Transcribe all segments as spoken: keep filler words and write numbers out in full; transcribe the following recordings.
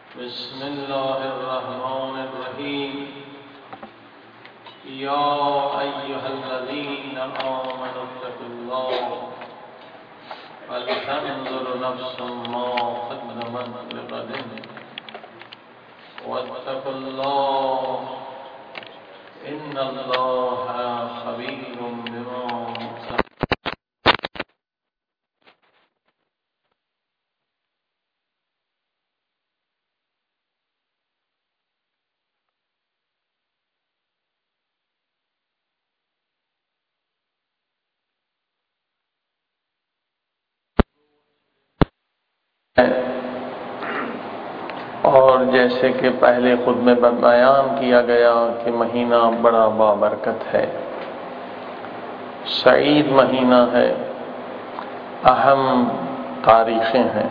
بسم الله الرحمن الرحيم. يا أيها الذين آمنوا اتقوا الله ولتنظر نفس ما قدمت لغد واتقوا الله إن الله خبير بما تعملون. اور جیسے کہ پہلے خود میں بیان کیا گیا کہ مہینہ بڑا بابرکت ہے، سعید مہینہ ہے، اہم تاریخیں ہیں.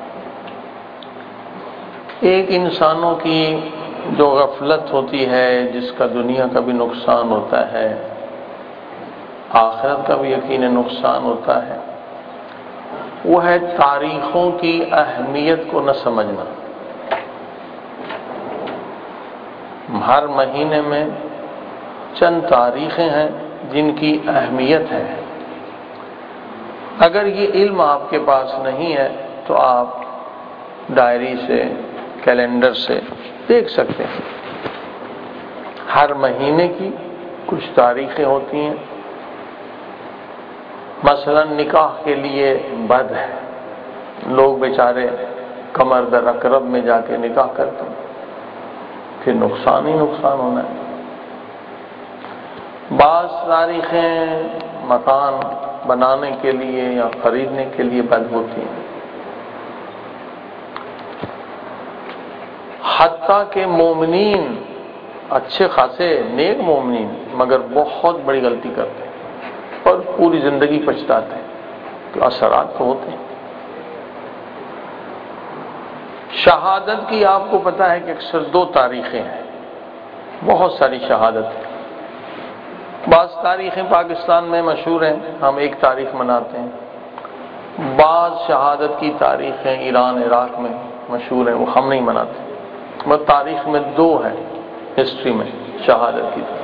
ایک انسانوں کی جو غفلت ہوتی ہے، جس کا دنیا کا بھی نقصان ہوتا ہے، آخرت کا بھی یقیناً نقصان ہوتا ہے، وہ ہے تاریخوں کی اہمیت کو نہ سمجھنا. ہر مہینے میں چند تاریخیں ہیں جن کی اہمیت ہے. اگر یہ علم آپ کے پاس نہیں ہے تو آپ ڈائری سے، کیلنڈر سے دیکھ سکتے ہیں. ہر مہینے کی کچھ تاریخیں ہوتی ہیں. مثلا نکاح کے لیے بد ہے، لوگ بیچارے کمر در اقرب میں جا کے نکاح کرتے ہیں، پھر نقصان ہی نقصان ہونا ہے. بعض تاریخیں مکان بنانے کے لیے یا خریدنے کے لیے بد ہوتی ہیں. حتیٰ کہ مومنین اچھے خاصے نیک مومنین مگر بہت بڑی غلطی کرتے ہیں اور پوری زندگی پچھتاتے ہیں، تو اثرات تو ہوتے ہیں. شہادت کی آپ کو پتہ ہے کہ اکثر دو تاریخیں ہیں، بہت ساری شہادت ہیں. بعض تاریخیں پاکستان میں مشہور ہیں، ہم ایک تاریخ مناتے ہیں. بعض شہادت کی تاریخیں ایران عراق میں مشہور ہیں، وہ ہم نہیں مناتے. بس تاریخ میں دو ہیں، ہسٹری میں شہادت کی تاریخ.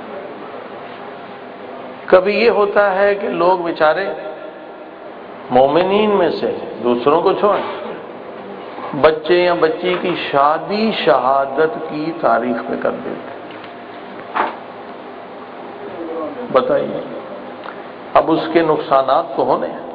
کبھی یہ ہوتا ہے کہ لوگ بیچارے مومنین میں سے دوسروں کو چھوڑیں، بچے یا بچی کی شادی شہادت کی تاریخ میں کر دیتے. بتائیے، اب اس کے نقصانات تو ہونے ہیں،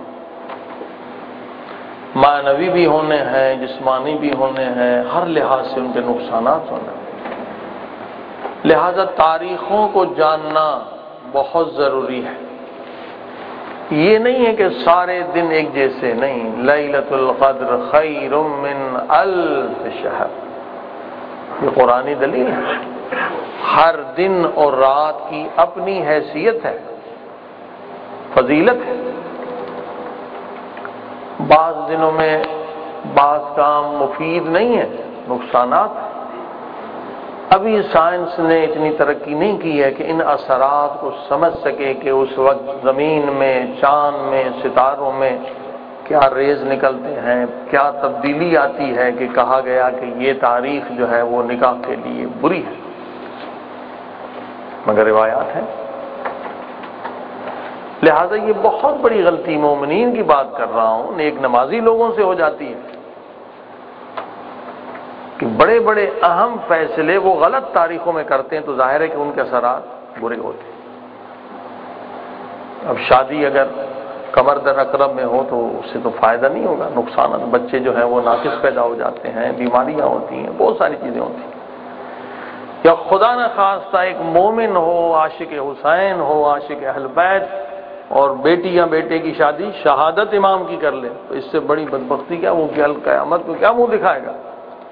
معنوی بھی ہونے ہیں، جسمانی بھی ہونے ہیں، ہر لحاظ سے ان کے نقصانات ہونے ہیں. لہذا تاریخوں کو جاننا بہت ضروری ہے. یہ نہیں ہے کہ سارے دن ایک جیسے نہیں. لیلۃ القدر خیر من الف شہر، یہ قرآنی دلیل ہے. ہر دن اور رات کی اپنی حیثیت ہے، فضیلت ہے. بعض دنوں میں بعض کام مفید نہیں ہے، نقصانات ہیں. ابھی سائنس نے اتنی ترقی نہیں کی ہے کہ ان اثرات کو سمجھ سکے کہ اس وقت زمین میں، چاند میں، ستاروں میں کیا ریز نکلتے ہیں، کیا تبدیلی آتی ہے کہ کہا گیا کہ یہ تاریخ جو ہے وہ نکاح کے لیے بری ہے، مگر روایات ہیں. لہذا یہ بہت بڑی غلطی، مومنین کی بات کر رہا ہوں، نیک نمازی لوگوں سے ہو جاتی ہے کہ بڑے بڑے اہم فیصلے وہ غلط تاریخوں میں کرتے ہیں، تو ظاہر ہے کہ ان کے اثرات برے ہوتے ہیں. اب شادی اگر کمر در اقرب میں ہو تو اس سے تو فائدہ نہیں ہوگا، نقصانات. بچے جو ہیں وہ ناقص پیدا ہو جاتے ہیں، بیماریاں ہوتی ہیں، بہت ساری چیزیں ہوتی ہیں. یا خدا نہ خواستہ ایک مومن ہو، عاشق حسین ہو، عاشق اہل بیت، اور بیٹی یا بیٹے کی شادی شہادت امام کی کر لے، تو اس سے بڑی بدبختی کیا، وہ کل قیامت کو کیا منہ دکھائے گا.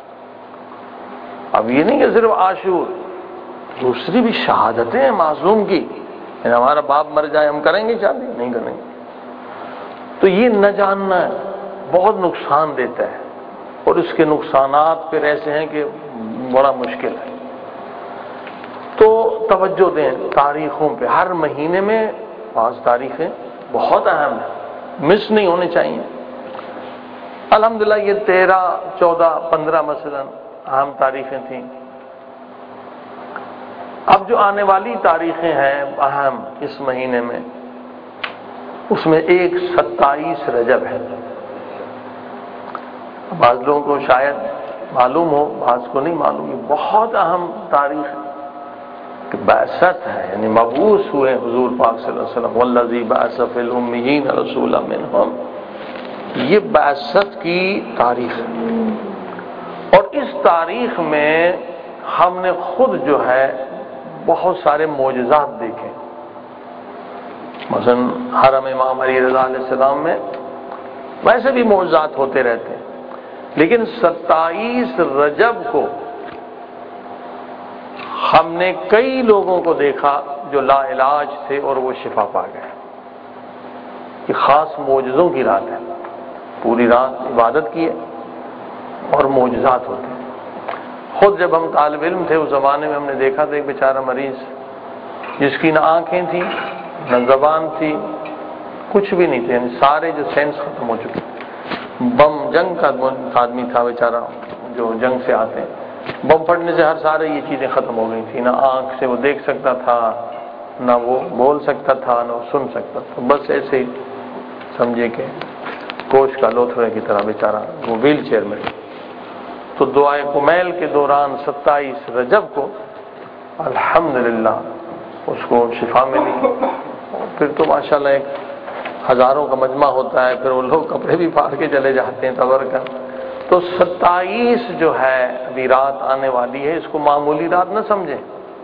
اب یہ نہیں کہ صرف عاشور، دوسری بھی شہادتیں ہیں معصوم کی. یعنی ہمارا باپ مر جائے ہم کریں گے شادی؟ نہیں کریں گے. تو یہ نہ جاننا بہت نقصان دیتا ہے، اور اس کے نقصانات پھر ایسے ہیں کہ بڑا مشکل ہے. تو توجہ دیں تاریخوں پہ. ہر مہینے میں بعض تاریخیں بہت اہم ہیں، مس نہیں ہونے چاہیے. الحمدللہ یہ تیرہ چودہ پندرہ مثلاً اہم تاریخیں تھیں. اب جو آنے والی تاریخیں ہیں اہم اس مہینے میں، اس میں ایک ستائیس رجب ہے. بعض لوگوں کو شاید معلوم ہو، بعض کو نہیں معلوم. یہ بہت اہم تاریخ کہ بعثت ہے، یعنی مبعوث ہوئے حضور پاک صلی اللہ علیہ وسلم. والذی بعث فی الامیین رسولا منہم، یہ بعثت کی تاریخ ہے. اور اس تاریخ میں ہم نے خود جو ہے بہت سارے معجزات دیکھے. مثلا حرم امام علی رضا علیہ السلام میں ویسے بھی معجزات ہوتے رہتے ہیں، لیکن ستائیس رجب کو ہم نے کئی لوگوں کو دیکھا جو لا علاج تھے اور وہ شفا پا گئے. یہ خاص معجزوں کی رات ہے، پوری رات عبادت کی ہے اور معجزات ہوتے ہیں. خود جب ہم طالب علم تھے اس زمانے میں ہم نے دیکھا تھا ایک بیچارہ مریض جس کی نہ آنکھیں تھیں نہ زبان تھی، کچھ بھی نہیں تھے، یعنی سارے جو سینس ختم ہو چکے. بم جنگ کا آدمی تھا بیچارہ، جو جنگ سے آتے ہیں، بم پھٹنے سے ہر سارے یہ چیزیں ختم ہو گئی تھی. نہ آنکھ سے وہ دیکھ سکتا تھا، نہ وہ بول سکتا تھا، نہ وہ سن سکتا تھا. بس ایسے ہی سمجھے کہ کوش کا لوتھڑے کی طرح بیچارہ وہ ویل چیئر میں. تو دعائے کمیل کے دوران ستائیس رجب کو الحمدللہ اس کو شفا ملی. پھر تو ماشاءاللہ ایک ہزاروں کا مجمع ہوتا ہے، پھر وہ لوگ کپڑے بھی پھاڑ کے چلے جاتے ہیں تبرکن. تو ستائیس جو ہے ابھی رات آنے والی ہے، اس کو معمولی رات نہ سمجھیں.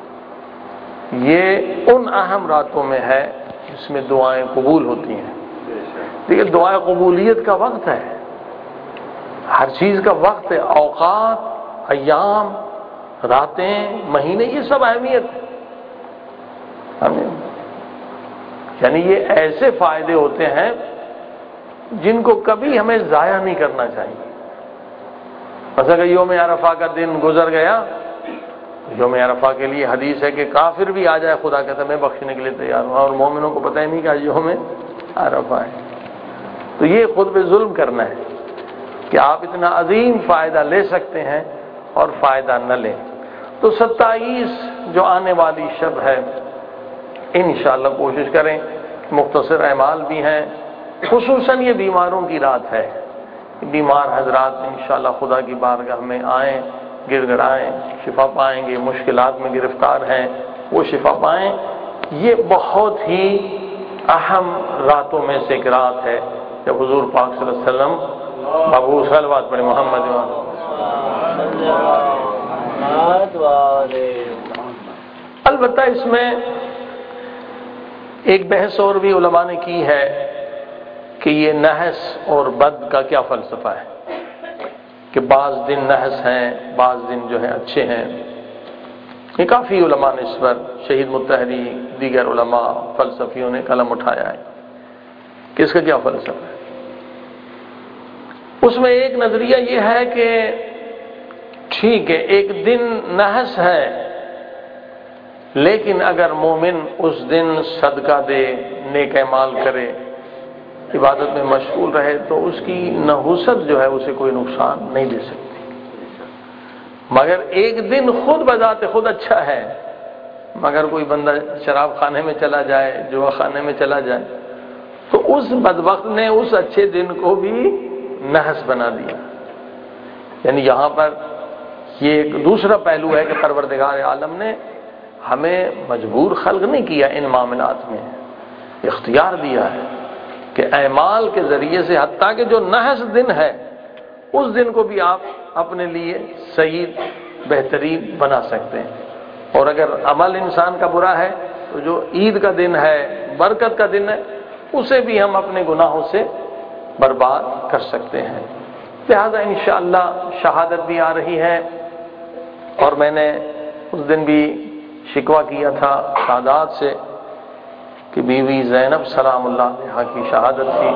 یہ ان اہم راتوں میں ہے جس میں دعائیں قبول ہوتی ہیں. دیکھیے دعائیں قبولیت کا وقت ہے، ہر چیز کا وقت ہے. اوقات، ایام، راتیں، مہینے، یہ سب اہمیت ہے. یعنی یہ ایسے فائدے ہوتے ہیں جن کو کبھی ہمیں ضائع نہیں کرنا چاہیے. مثلا کہ یوم عرفہ کا دن گزر گیا، یوم عرفہ کے لیے حدیث ہے کہ کافر بھی آ جائے خدا کہتا میں بخشنے کے لیے تیار ہوں، اور مومنوں کو پتہ ہی نہیں کہ آج یوم عرفہ ہے. تو یہ خود پہ ظلم کرنا ہے کہ آپ اتنا عظیم فائدہ لے سکتے ہیں اور فائدہ نہ لیں. تو ستائیس جو آنے والی شب ہے انشاءاللہ کوشش کریں. مختصر اعمال بھی ہیں، خصوصاً یہ بیماروں کی رات ہے. بیمار حضرات انشاءاللہ خدا کی بارگاہ میں آئیں، گر گڑائیں، شفا پائیں گے. مشکلات میں گرفتار ہیں وہ شفا پائیں. یہ بہت ہی اہم راتوں میں سے ایک رات ہے جب حضور پاک صلی اللہ علیہ وسلم مبعوث. صلوات پڑھیں محمد. البتہ اس میں ایک بحث اور بھی علماء نے کی ہے کہ یہ نحس اور بد کا کیا فلسفہ ہے، کہ بعض دن نحس ہیں، بعض دن جو ہیں اچھے ہیں. یہ کافی علماء نے اس پر، شہید مطہری، دیگر علماء فلسفیوں نے قلم اٹھایا ہے کہ اس کا کیا فلسفہ ہے. اس میں ایک نظریہ یہ ہے کہ ٹھیک ہے ایک دن نحس ہے، لیکن اگر مومن اس دن صدقہ دے، نیک اعمال کرے، عبادت میں مشغول رہے تو اس کی نحوست جو ہے اسے کوئی نقصان نہیں دے سکتی. مگر ایک دن خود بذات خود اچھا ہے، مگر کوئی بندہ شراب خانے میں چلا جائے، جوا خانے میں چلا جائے، تو اس بدبخت نے اس اچھے دن کو بھی نحس بنا دیا. یعنی یہاں پر یہ ایک دوسرا پہلو ہے کہ پروردگار عالم نے ہمیں مجبور خلق نہیں کیا، ان معاملات میں اختیار دیا ہے کہ اعمال کے ذریعے سے حتیٰ کہ جو نحس دن ہے اس دن کو بھی آپ اپنے لیے صحیح بہترین بنا سکتے ہیں. اور اگر عمل انسان کا برا ہے تو جو عید کا دن ہے، برکت کا دن ہے، اسے بھی ہم اپنے گناہوں سے برباد کر سکتے ہیں. لہذا انشاءاللہ شہادت بھی آ رہی ہے، اور میں نے اس دن بھی شکوہ کیا تھا سادات سے کہ بیوی زینب سلام اللہ علیہا کی شہادت تھی،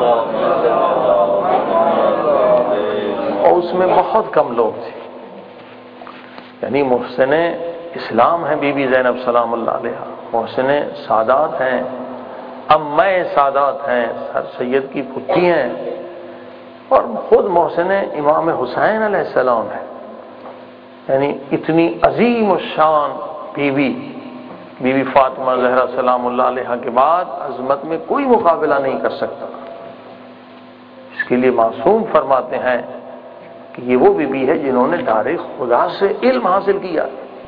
اور اس میں بہت کم لوگ تھے. یعنی محسن اسلام ہیں بی بی زینب سلام اللہ علیہا، محسن سادات ہیں، امّہ سادات ہیں، سر سید کی پھوپھی ہیں، اور خود محسن امام حسین علیہ السلام ہے، یعنی اتنی عظیم الشان بیوی بی بی فاطمہ زہرا سلام اللہ علیہا کے بعد عظمت میں کوئی مقابلہ نہیں کر سکتا۔ اس کے لیے معصوم فرماتے ہیں کہ یہ وہ بی بی ہے جنہوں نے دار خدا سے علم حاصل کیا،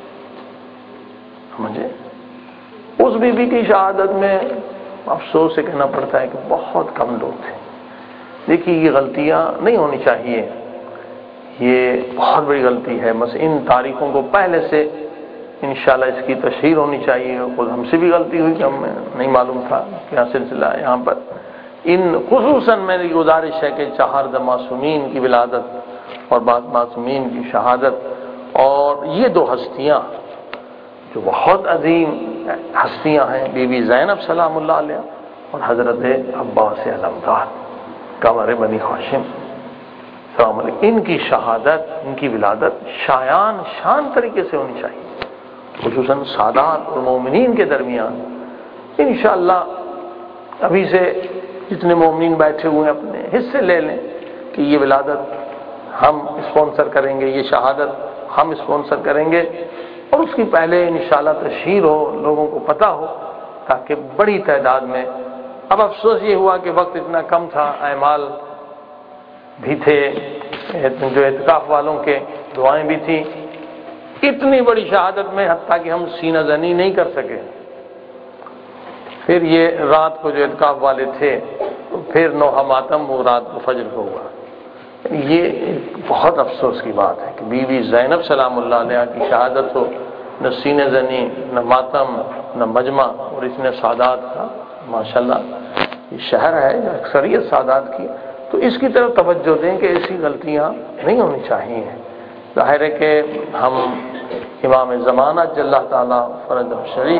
سمجھے؟ اس بی بی کی شہادت میں افسوس سے کہنا پڑتا ہے کہ بہت کم لوگ تھے۔ دیکھیے یہ غلطیاں نہیں ہونی چاہیے، یہ بہت بڑی غلطی ہے۔ بس ان تاریخوں کو پہلے سے انشاءاللہ اس کی تشہیر ہونی چاہیے۔ خود ہم سے بھی غلطی ہوئی کہ ہمیں نہیں معلوم تھا کیا سلسلہ ہے یہاں پر۔ ان خصوصاً میری گزارش ہے کہ چہار معصومین کی ولادت اور بعض معصومین کی شہادت، اور یہ دو ہستیاں جو بہت عظیم ہستیاں ہیں، بی بی زینب سلام اللہ علیہ اور حضرت عباس علمدار قمر بنی ہاشم سلام علیہ، ان کی شہادت، ان کی ولادت شایان شان طریقے سے ہونی چاہیے، خصوصاً سادات اور مومنین کے درمیان۔ انشاءاللہ ابھی سے جتنے مومنین بیٹھے ہوئے ہیں اپنے حصے لے لیں کہ یہ ولادت ہم اسپانسر کریں گے، یہ شہادت ہم اسپانسر کریں گے، اور اس کی پہلے انشاءاللہ تشہیر ہو، لوگوں کو پتہ ہو، تاکہ بڑی تعداد میں۔ اب افسوس یہ ہوا کہ وقت اتنا کم تھا، اعمال بھی تھے جو اعتکاف والوں کے، دعائیں بھی تھیں، اتنی بڑی شہادت میں حتیٰ کہ ہم سینہ زنی نہیں کر سکے۔ پھر یہ رات کو جو اعتکاف والے تھے پھر نوحہ ماتم وہ رات کو فجر کو ہوا۔ یہ بہت افسوس کی بات ہے کہ بی بی زینب سلام اللہ علیہ کی شہادت ہو، نہ سینہ زنی، نہ ماتم، نہ مجمع، اور اس نے سادات کا ماشاءاللہ یہ شہر ہے اکثریت سادات کی، تو اس کی طرف توجہ دیں کہ ایسی غلطیاں نہیں ہونی چاہیے۔ ظاہر ہے کہ ہم امام زمانہ جل اللہ تعالیٰ فرج شریف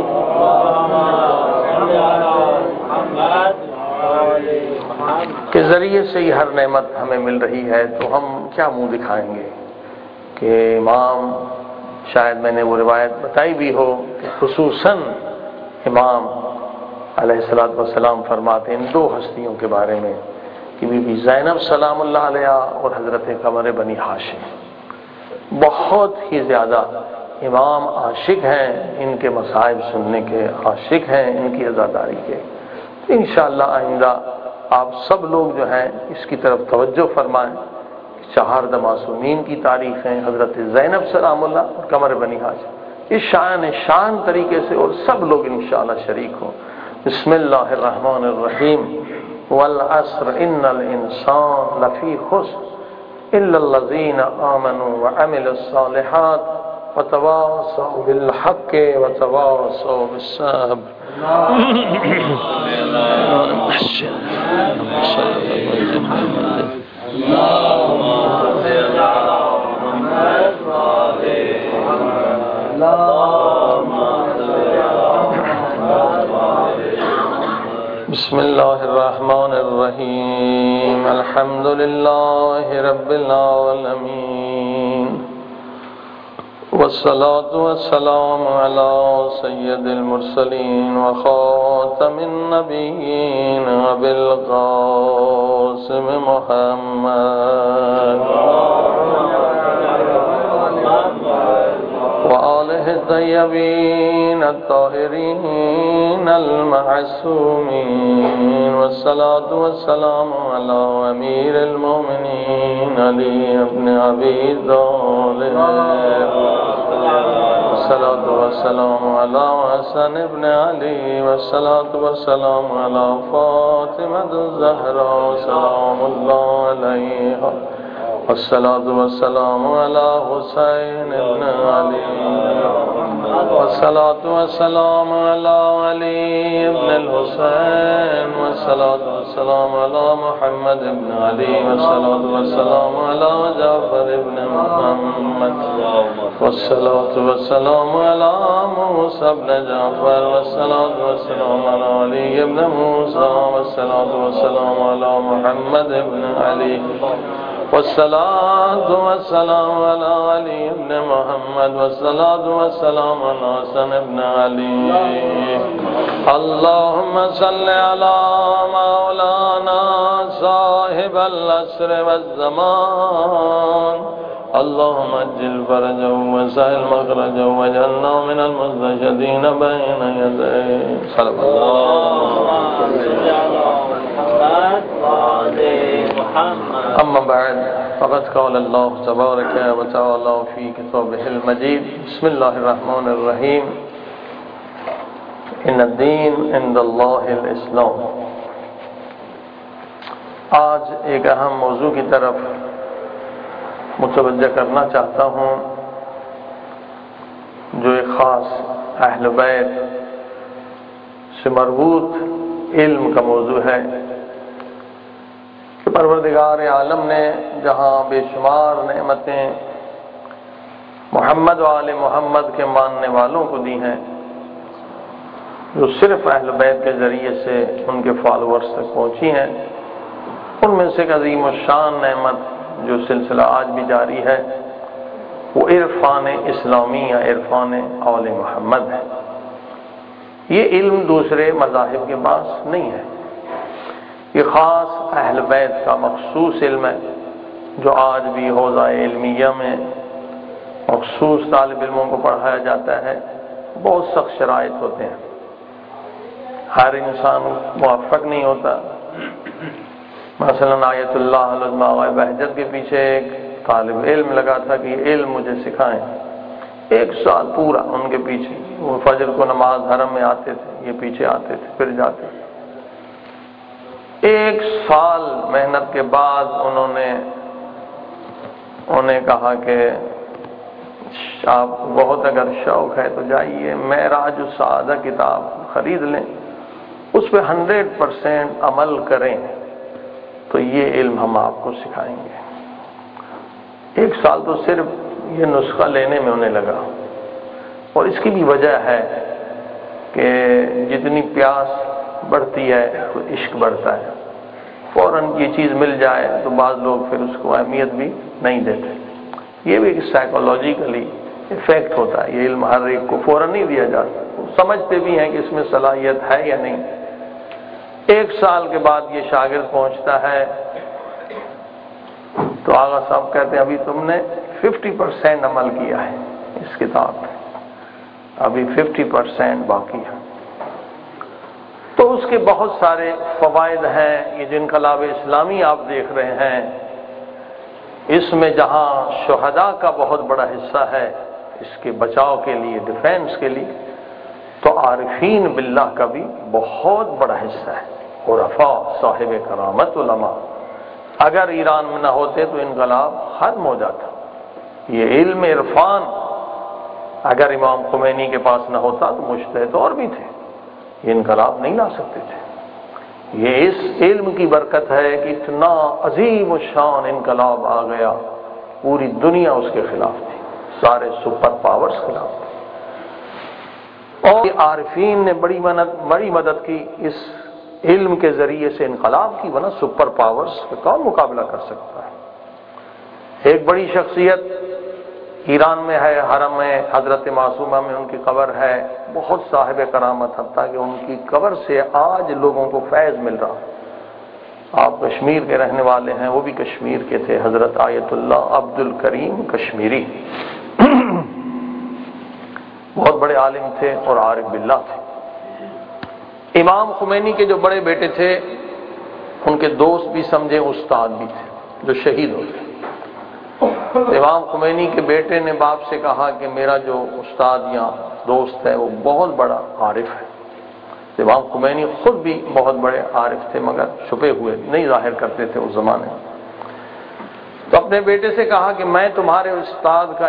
کے ذریعے سے ہی ہر نعمت ہمیں مل رہی ہے، تو ہم کیا منہ دکھائیں گے کہ امام، شاید میں نے وہ روایت بتائی بھی ہو کہ خصوصاً امام علیہ الصلوۃ والسلام فرماتے ہیں ان دو ہستیوں کے بارے میں کہ بی بی زینب سلام اللہ علیہا اور حضرت قمر بنی ہاشم بہت ہی زیادہ امام عاشق ہیں، ان کے مصائب سننے کے عاشق ہیں، ان کی عزاداری کے۔ انشاءاللہ آئندہ آپ سب لوگ جو ہیں اس کی طرف توجہ فرمائیں۔ چہار معصومین کی تاریخ ہیں، حضرت زینب سلام اللہ اور قمر بنی ہاشم، اس شان شان طریقے سے، اور سب لوگ انشاءاللہ شریک ہوں۔ بسم اللہ الرحمن الرحیم، والعصر ان الانسان لفی خسر الا الذین آمنوا وعملوا الصالحات وتواصوا بالحق وتواصوا بالصبر۔ بسم اللہ الرحمن الرحیم، الحمد للہ رب العالمین، والصلاة والسلام علی سید المرسلین وخاتم النبیین ابی القاسم محمد وآلہ الطیبین الطاہرین المعصومین، والصلاة والسلام علی امیر المومنین علی ابن ابی طالب، والصلاة والسلام علی حسن ابن علی، والصلاة والسلام علی فاطمة الزہراء سلام اللہ علیہا، والصلاة والسلام علی حسین ابن علی، والصلاة والسلام علی علی ابن الحسین، والصلاة والسلام علی محمد ابن علی، والصلاة والسلام علی جعفر ابن محمد، والصلاة والسلام علی موسیٰ ابن جعفر، والصلاة والسلام علی علی ابن موسیٰ، والصلاة والسلام علی محمد ابن علی، والصلاة والسلام على علي بن محمد والصلاة والسلام على حسن بن علي اللهم صل على مولانا صاحب العصر والزمان اللهم اجل فرجه وسهل مخرجه واجعلنا من المستشهدين بين يديه صلى الله عليه وسلم. اما بعد فقد قال الله تبارك وتعالى في كتابه المجيد بسم الله الرحمن الرحيم ان الدین عند اللہ الاسلام. آج ایک اہم موضوع کی طرف متوجہ کرنا چاہتا ہوں جو ایک خاص اہل بیت سے مربوط علم کا موضوع ہے کہ پروردگار عالم نے جہاں بے شمار نعمتیں محمد و آل محمد کے ماننے والوں کو دی ہیں جو صرف اہل بیت کے ذریعے سے ان کے فالوورز تک پہنچی ہیں، ان میں سے ایک عظیم الشان نعمت جو سلسلہ آج بھی جاری ہے وہ عرفان اسلامی یا عرفان آل محمد ہے. یہ علم دوسرے مذاہب کے پاس نہیں ہے، یہ خاص اہل بیت کا مخصوص علم ہے جو آج بھی حوزہ علمیہ میں مخصوص طالب علموں کو پڑھایا جاتا ہے. بہت سخت شرائط ہوتے ہیں، ہر انسان موفق نہیں ہوتا. مثلا آیت اللہ العظمیٰ بہجت کے پیچھے ایک طالب علم لگا تھا کہ یہ علم مجھے سکھائیں. ایک سال پورا ان کے پیچھے، وہ فجر کو نماز حرم میں آتے تھے، یہ پیچھے آتے تھے پھر جاتے تھے. ایک سال محنت کے بعد انہوں نے انہیں کہا کہ آپ بہت اگر شوق ہے تو جائیے معراج السعادہ کتاب خرید لیں، اس پہ ہنڈریڈ پرسینٹ عمل کریں تو یہ علم ہم آپ کو سکھائیں گے. ایک سال تو صرف یہ نسخہ لینے میں انہیں لگا، اور اس کی بھی وجہ ہے کہ جتنی پیاس بڑھتی ہے تو عشق بڑھتا ہے. فوراً یہ چیز مل جائے تو بعض لوگ پھر اس کو اہمیت بھی نہیں دیتے. یہ بھی ایک سائیکولوجیکلی افیکٹ ہوتا ہے. یہ علم ہر ایک کو فوراً نہیں دیا جاتا، سمجھتے بھی ہیں کہ اس میں صلاحیت ہے یا نہیں. ایک سال کے بعد یہ شاگرد پہنچتا ہے تو آغا صاحب کہتے ہیں ابھی تم نے ففٹی پرسینٹ عمل کیا ہے اس کتاب پہ، ابھی ففٹی پرسینٹ باقی ہے. تو اس کے بہت سارے فوائد ہیں. یہ جو انقلاب اسلامی آپ دیکھ رہے ہیں اس میں جہاں شہداء کا بہت بڑا حصہ ہے اس کے بچاؤ کے لیے، ڈیفینس کے لیے، تو عارفین باللہ کا بھی بہت بڑا حصہ ہے. عرفاء، صاحب کرامت علماء اگر ایران میں نہ ہوتے تو انقلاب ختم ہو جاتا. یہ علم عرفان اگر امام خمینی کے پاس نہ ہوتا تو مجتہد اور بھی تھے، یہ انقلاب نہیں لا سکتے تھے. یہ اس علم کی برکت ہے کہ اتنا عظیم الشان انقلاب آ گیا، پوری دنیا اس کے خلاف تھی، سارے سپر پاورز خلاف تھے. اور عارفین نے بڑی مدد بڑی مدد کی اس علم کے ذریعے سے انقلاب کی، ورنہ سپر پاورز کا کون مقابلہ کر سکتا ہے. ایک بڑی شخصیت ایران میں ہے، حرم میں حضرت معصومہ میں ان کی قبر ہے، بہت صاحب کرامت، حتیٰ کہ ان کی قبر سے آج لوگوں کو فیض مل رہا. آپ کشمیر کے رہنے والے ہیں، وہ بھی کشمیر کے تھے، حضرت آیت اللہ عبد الکریم کشمیری بہت بڑے عالم تھے اور عارف باللہ تھے. امام خمینی کے جو بڑے بیٹے تھے ان کے دوست بھی سمجھے استاد بھی تھے جو شہید ہو گئے. امام خمینی کے بیٹے نے باپ سے کہا کہ میرا جو استاد یا دوست ہے وہ بہت بڑا عارف ہے. امام خمینی خود بھی بہت بڑے عارف تھے مگر چھپے ہوئے نہیں ظاہر کرتے تھے اس زمانے میں. تو اپنے بیٹے سے کہا کہ میں تمہارے استاد کا